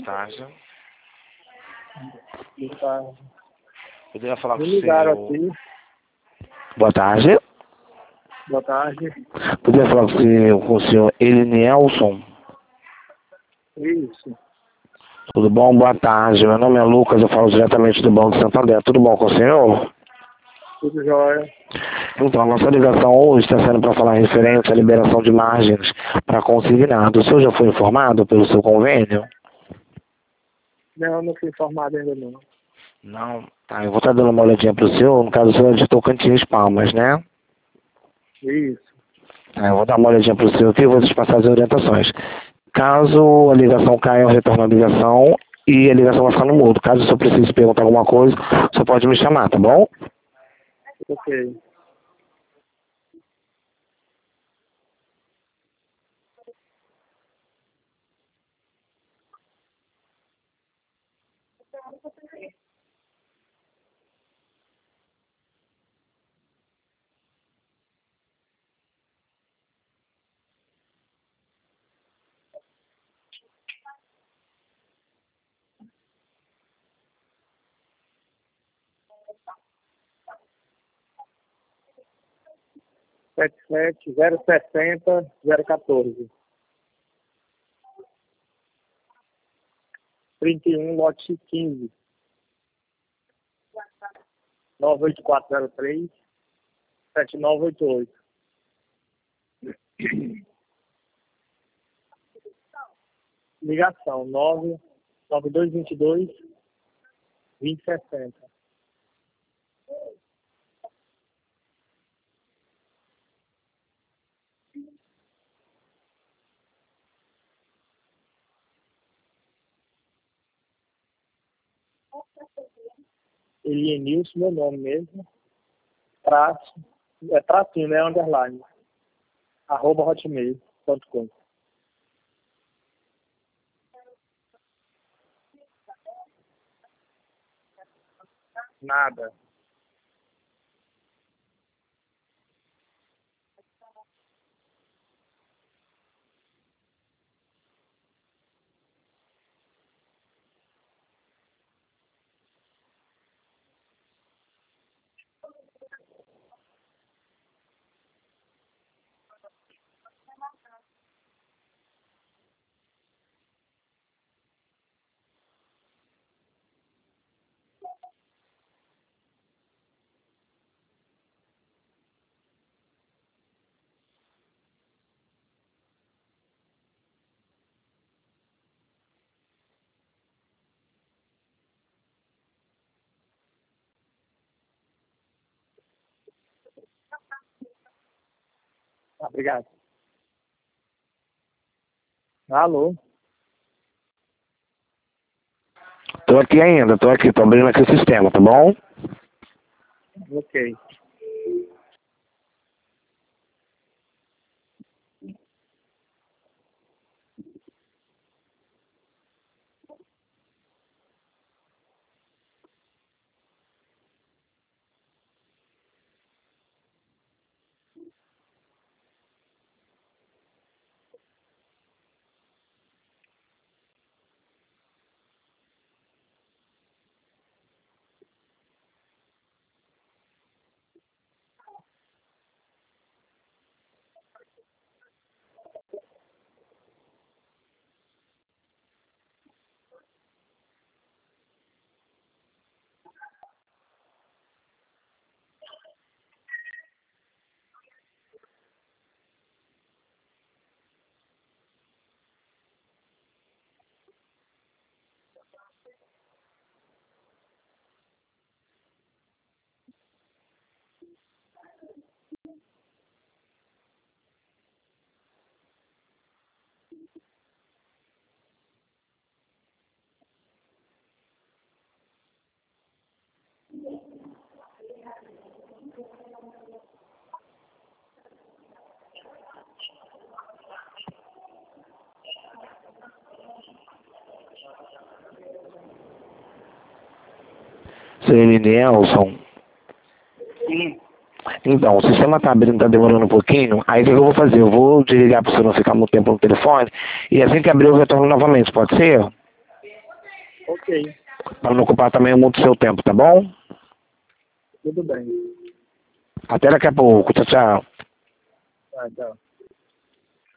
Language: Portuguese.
tarde. Boa tarde. Poderia falar com Me o ligaram senhor... aqui. Boa tarde. Boa tarde. Poderia falar com o senhor Elinelson? Isso. Tudo bom? Boa tarde. Meu nome é Lucas, eu falo diretamente do Banco Santander. Tudo bom com o senhor? Tudo jóia. Então, a nossa ligação hoje está sendo para falar referente à liberação de margens para consignado. O senhor já foi informado pelo seu convênio? Não fui informado ainda não. Não. Tá, eu vou estar dando uma olhadinha para o senhor. No caso, o senhor é de Tocantins Palmas, né? Isso. Tá, eu vou dar uma olhadinha para o senhor aqui e vou te passar as orientações. Caso a ligação caia, eu retorno a ligação e a ligação vai ficar no mudo. Caso o senhor precise perguntar alguma coisa, o senhor pode me chamar, tá bom? Ok. Sete 060 014. 31 lote 15. 98403 7988. Ligação 99222 2060. Elienilson, meu nome mesmo. Traço. É tracinho, né? Underline. @hotmail.com. Nada. Obrigado. Alô? Tô aqui ainda, tô abrindo aqui o sistema, tá bom? Ok. Seu Elinelson. Sim. Então, o sistema tá abrindo, tá demorando um pouquinho. Aí o que eu vou fazer? Eu vou desligar para você não ficar muito tempo no telefone. E assim que abrir eu retorno novamente, pode ser? Ok, Para não ocupar também muito seu tempo, tá bom? tudo bem. Até daqui a pouco. Tchau, tchau. Tá, tchau.